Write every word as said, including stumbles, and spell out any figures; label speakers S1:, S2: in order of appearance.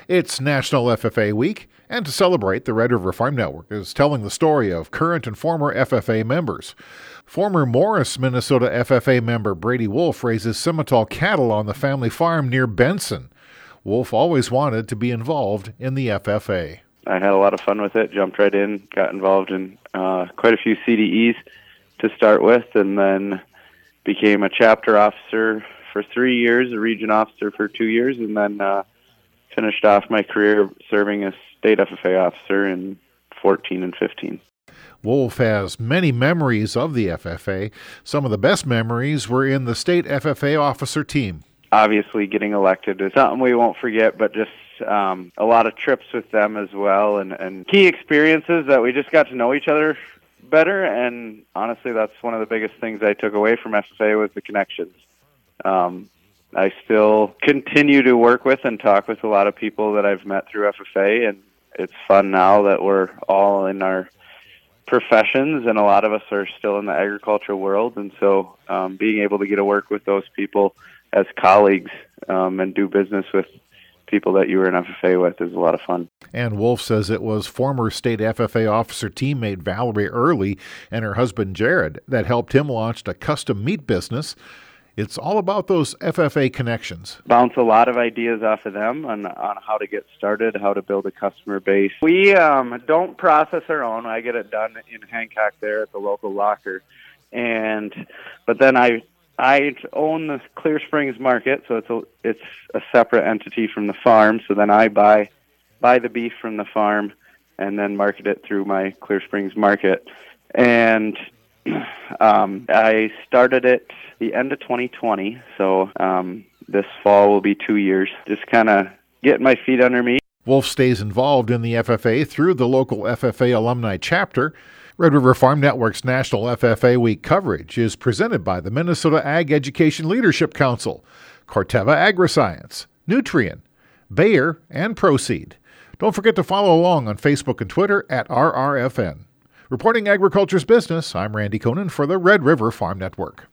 S1: It's National F F A Week, and to celebrate, the Red River Farm Network is telling the story of current and former F F A members. Former Morris, Minnesota F F A member Brady Wolf raises Simmental cattle on the family farm near Benson. Wolf always wanted to be involved in the F F A.
S2: I had a lot of fun with it, jumped right in, got involved in uh, quite a few C D Es to start with, and then became a chapter officer for three years, a region officer for two years, and then uh, finished off my career serving as state F F A officer in fourteen and fifteen.
S1: Wolf has many memories of the F F A. Some of the best memories were in the state F F A officer team.
S2: Obviously, getting elected is something we won't forget, but just um, a lot of trips with them as well, and, and key experiences that we just got to know each other better. And honestly, that's one of the biggest things I took away from F F A was the connections. Um, I still continue to work with and talk with a lot of people that I've met through F F A, and it's fun now that we're all in our professions, and a lot of us are still in the agricultural world, and so um, being able to get to work with those people as colleagues um, and do business with people that you were in F F A with is a lot of fun.
S1: And Wolf says it was former state F F A officer teammate Valerie Early and her husband Jared that helped him launch a custom meat business. It's all about those F F A connections.
S2: Bounce a lot of ideas off of them on, on how to get started, how to build a customer base. We um, don't process our own. I get it done in Hancock there at the local locker. and But then I I own the Clear Springs market, so it's a, it's a separate entity from the farm. So then I buy buy the beef from the farm and then market it through my Clear Springs market. And um, I started it the end of twenty twenty, so um, this fall will be two years. Just kind of getting my feet under me.
S1: Wolf stays involved in the F F A through the local F F A alumni chapter. Red River Farm Network's National F F A Week coverage is presented by the Minnesota Ag Education Leadership Council, Corteva Agriscience, Nutrien, Bayer, and Proseed. Don't forget to follow along on Facebook and Twitter at R R F N. Reporting agriculture's business, I'm Randy Koenen for the Red River Farm Network.